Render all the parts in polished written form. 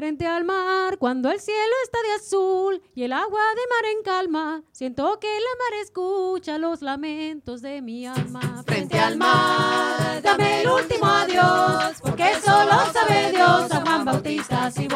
Frente al mar, cuando el cielo está de azul y el agua de mar en calma, siento que la mar escucha los lamentos de mi alma. Frente al mar, dame el último adiós, porque solo sabe Dios a Juan Bautista si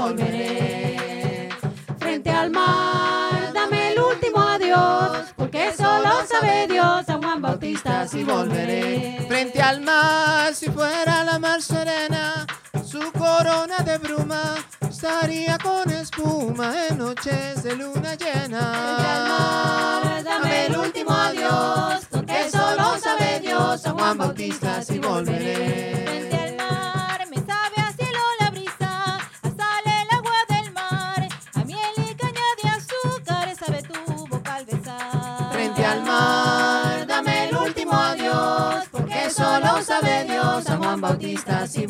volveré. Frente al mar, dame el último adiós, porque solo sabe Dios a Juan Bautista si volveré. Frente al mar, si fuera la mar serena, su corona de bruma estaría con espuma en noches de luna llena. Frente al mar, dame el último adiós, porque solo sabe Dios a Juan Bautista si volveré. Frente al mar, me sabe a cielo la brisa, a sal el agua del mar, a miel y caña de azúcar sabe tu boca al besar. Frente al mar, dame el último adiós, porque solo sabe Dios a Juan Bautista si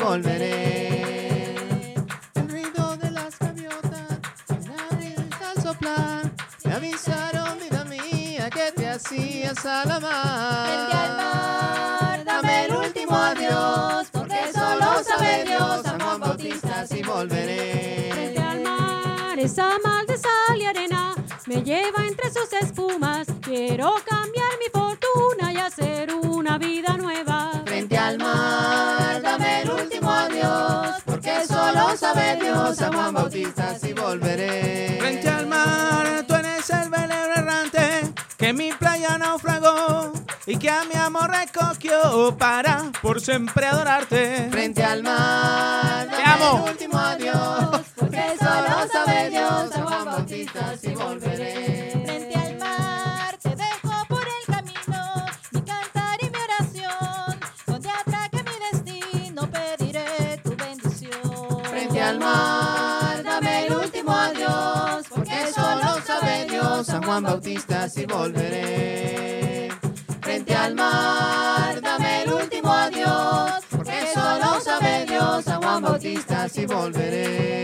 volveré. El ruido de las gaviotas, la brisa al soplar, me avisaron, vida mía, que te hacías a la mar. Frente al mar, dame el último adiós, porque solo sabe Dios a Juan Bautista si volveré. Frente al mar, esa mar de sal y arena me lleva entre sus espumas. Quiero cambiar mi fortuna y hacer una vida nueva. Frente al mar, dame el último adiós, porque solo sabe Dios a Juan Bautista si volveré. Frente al mar, tú eres el velero errante que mi playa naufragó y que a mi amor recogió para por siempre adorarte. Frente al mar, Te dame amo. el último adiós, porque solo sabe Dios a Juan Bautista si volveré. Frente al mar, te dejo por el camino, mi cantar y mi oración, donde atraque mi destino pediré tu bendición. Frente al mar, dame el último adiós, porque solo sabe Dios a Juan Bautista si volveré. Frente al mar, dame el último adiós, porque solo sabe Dios a Juan Bautista si volveré.